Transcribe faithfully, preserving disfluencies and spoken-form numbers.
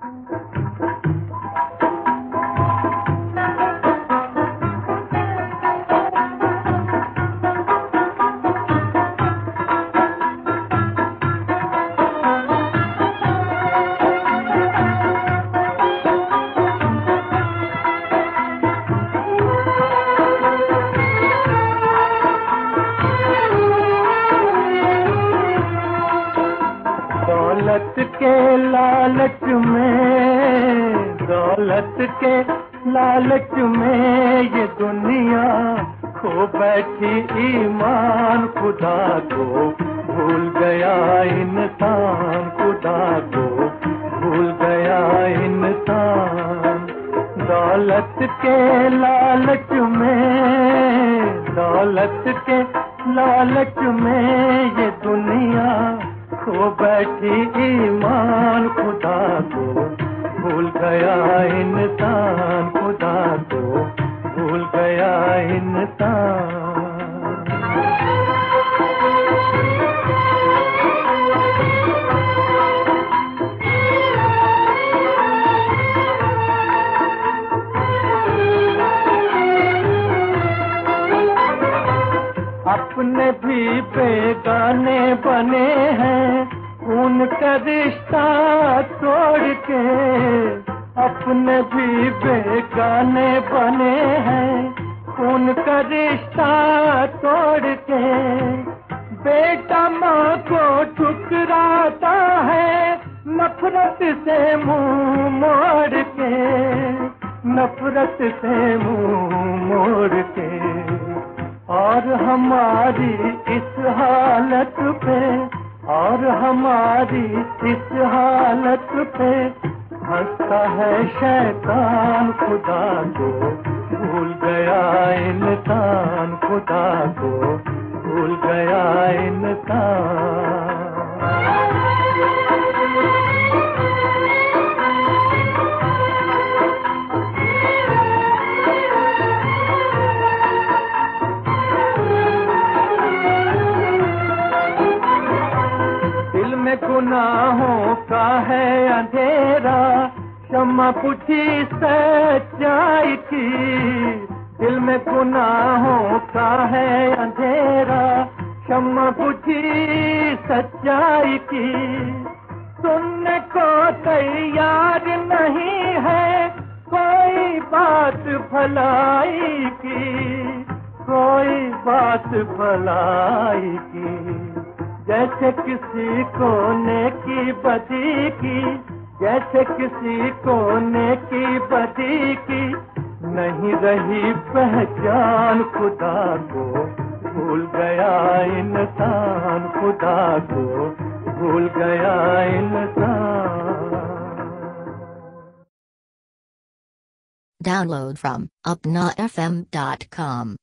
दौलत के लालच में, दौलत के लालच में ये दुनिया खो बैठी ईमान खुदा को भूल गया इंसान, खुदा को भूल गया इंसान। दौलत के लालच में, दौलत के लालच में ये दुनिया खो बैठी ईमान खुदा को भूल गया इंसान, खुदा को भूल गया इंसान। अपने भी बेगाने बने हैं उनका रिश्ता तोड़ के, अपने भी बेगाने बने हैं उनका रिश्ता तोड़ के। बेटा माँ को ठुकराता है नफरत से मुंह मोड़ के, नफरत से मुंह मोड़ के। और हमारी इस हालत पे, और हमारी इस हालत पे हंसता है शैतान, खुदा को भूल गया इंसान, खुदा को भूल गया इंसान। गुनाहों का है अंधेरा, क्षमा पूछी सच्चाई की। दिल में गुनाहों का है अंधेरा, क्षमा पूछी सच्चाई की। सुनने को तैयार नहीं है कोई बात भलाई की, कोई बात भलाई की। जैसे किसी को नेकी बदी की, जैसे किसी को नेकी बदी की, नहीं रही पहचान, खुदा को भूल गया इंसान, खुदा को भूल गया इंसान। Download from upna f m dot com.